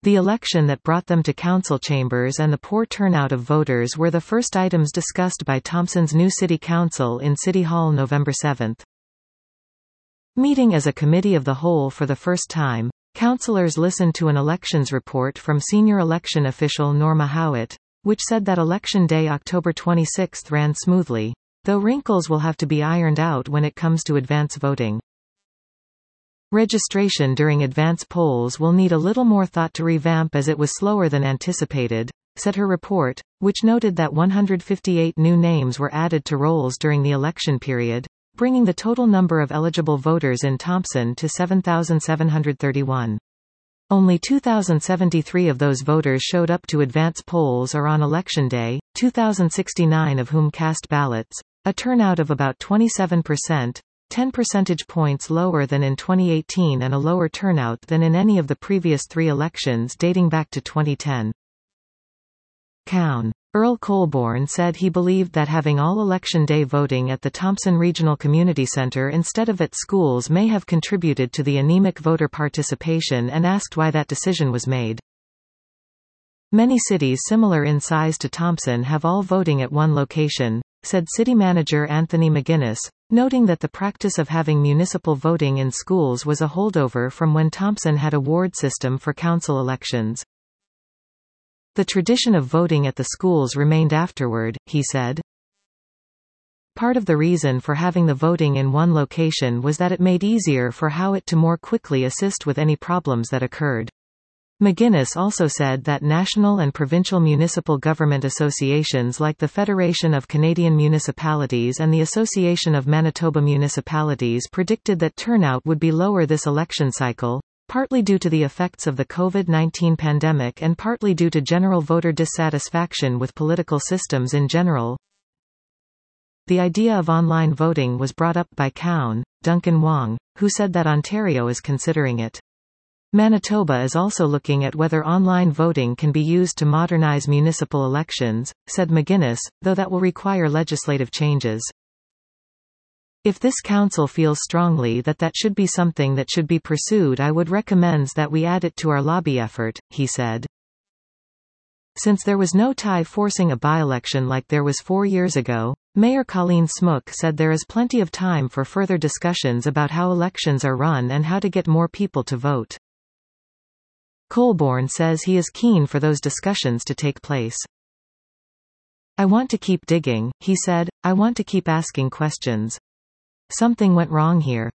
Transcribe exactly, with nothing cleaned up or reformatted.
The election that brought them to council chambers and the poor turnout of voters were the first items discussed by Thompson's new city council in City Hall November seventh. Meeting as a committee of the whole for the first time, councillors listened to an elections report from senior election official Norma Howitt, which said that election day October twenty-sixth ran smoothly, though wrinkles will have to be ironed out when it comes to advance voting. Registration during advance polls will need a little more thought to revamp as it was slower than anticipated, said her report, which noted that one hundred fifty-eight new names were added to rolls during the election period, bringing the total number of eligible voters in Thompson to seven thousand seven hundred thirty-one. Only two thousand seventy-three of those voters showed up to advance polls or on election day, two thousand sixty-nine of whom cast ballots, a turnout of about twenty-seven percent, ten percentage points lower than in twenty eighteen and a lower turnout than in any of the previous three elections dating back to twenty ten. Cown. Earl Colborne said he believed that having all election day voting at the Thompson Regional Community Center instead of at schools may have contributed to the anemic voter participation and asked why that decision was made. Many cities similar in size to Thompson have all voting at one location, said City Manager Anthony McGuinness, noting that the practice of having municipal voting in schools was a holdover from when Thompson had a ward system for council elections. The tradition of voting at the schools remained afterward, he said. Part of the reason for having the voting in one location was that it made easier for Howitt to more quickly assist with any problems that occurred. McGuinness also said that national and provincial municipal government associations like the Federation of Canadian Municipalities and the Association of Manitoba Municipalities predicted that turnout would be lower this election cycle, partly due to the effects of the COVID nineteen pandemic and partly due to general voter dissatisfaction with political systems in general. The idea of online voting was brought up by Cown, Duncan Wong, who said that Ontario is considering it. Manitoba is also looking at whether online voting can be used to modernize municipal elections, said McGuinness, though that will require legislative changes. If this council feels strongly that that should be something that should be pursued, I would recommend that we add it to our lobby effort, he said. Since there was no tie forcing a by-election like there was four years ago, Mayor Colleen Smook said there is plenty of time for further discussions about how elections are run and how to get more people to vote. Colborne says he is keen for those discussions to take place. I want to keep digging, he said, I want to keep asking questions. Something went wrong here.